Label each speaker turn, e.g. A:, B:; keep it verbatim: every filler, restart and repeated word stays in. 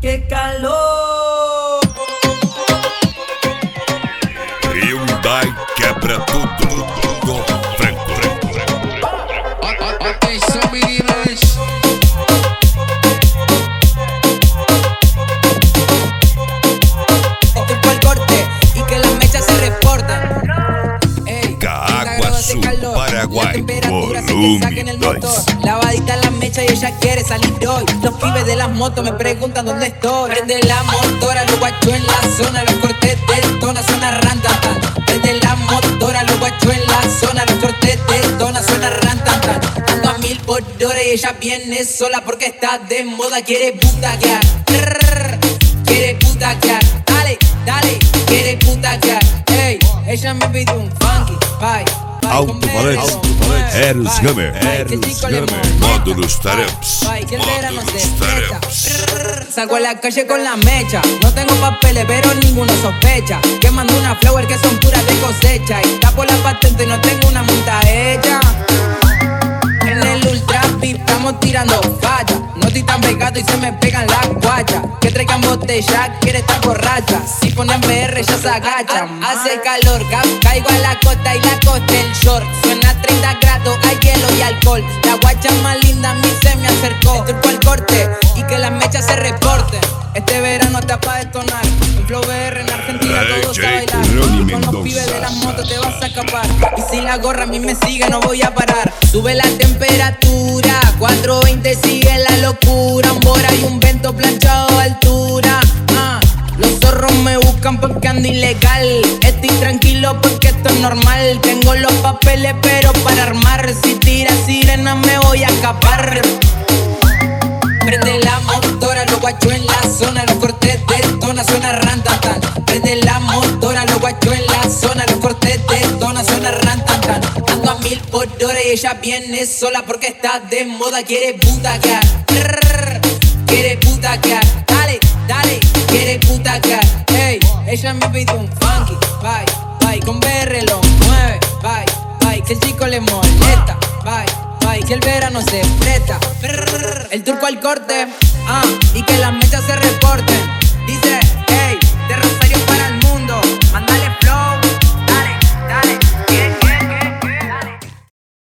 A: ¡Qué calor!
B: Hyundai quebra tudo, tudo, Franco.
C: Atenção, meninas.
D: Estoy por el corte y que las mechas se reportan. Ey,
B: Caguaçu, Paraguay, volume dois.
D: Lavadita la mecha y ella quiere salir hoy. Los pibes de las motos me preguntan dónde estoy. Prende la motora, los guachos en la zona. Los cortes del tona suena rantatan. Prende la motora, los guachos en la zona. Los cortes del tona suena rantatan. Ando a mil por hora y ella viene sola porque está de moda. Quiere butaquear, Trrr, quiere butaquear. Dale, dale, quiere butaquear. Ey, ella me pide un funky pie.
B: Alto-falante, Eros Hammer, Eros Hammer, módulos taramps, módulos taramps.
D: Salgo a la calle con la mecha. No tengo papeles, pero ninguno sospecha. Que mando una flower que son puras de cosecha. Y tapo la patente, no tengo una multa hecha. En el ultra VIP estamos tirando falla. No estoy tan pegado y se me pegan las guachas. Que traigan botella, quiere estar borracha. Si ponen B R ya se agachan. Hace calor, ca caigo a la costa y la costa el short. Suena treinta grados, hay hielo y alcohol. La guacha más linda a mí se me acercó. Estoy por el corte y que las mechas se reporten. Este verano está pa' detonar. Un flow B R en Argentina todos a bailar. Y con los pibes de las motos te vas a escapar. Y si la gorra a mí me sigue no voy a parar. Sube la temperatura, cuatro veinte sigue la locura. Un bora y un vento planchado a altura. ah, Los zorros me buscan porque ando ilegal. Estoy tranquilo porque esto es normal. Tengo los papeles pero para armar. Si tira sirena me voy a escapar. Prende la motora, los guachos en la zona. Los cortes de tona suena rantatan. Prende la motora, los guachos en la zona. Los cortes de tona suena rantatan. Ando a mil por hora y ella viene sola porque está de moda. Quiere butaquear, Trrr, quiere butaquear. Dale, dale, quiere butaquear. Ey, ella me pide un funky bye, bye. Con B R lo mueve, bye, bye. Que el chico le molesta, bye. Que el verano se presta. El turco al corte, ah, y que las mechas se reporten. Dice